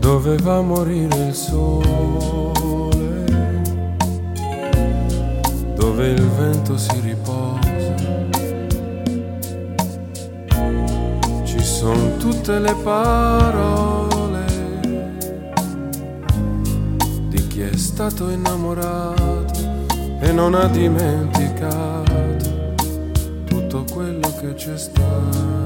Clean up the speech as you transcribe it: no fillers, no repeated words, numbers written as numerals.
dove va a morire il sole, dove il vento si riposa. Ci sono tutte le parole di chi è stato innamorato e non ha dimenticato tutto quello che c'è stato.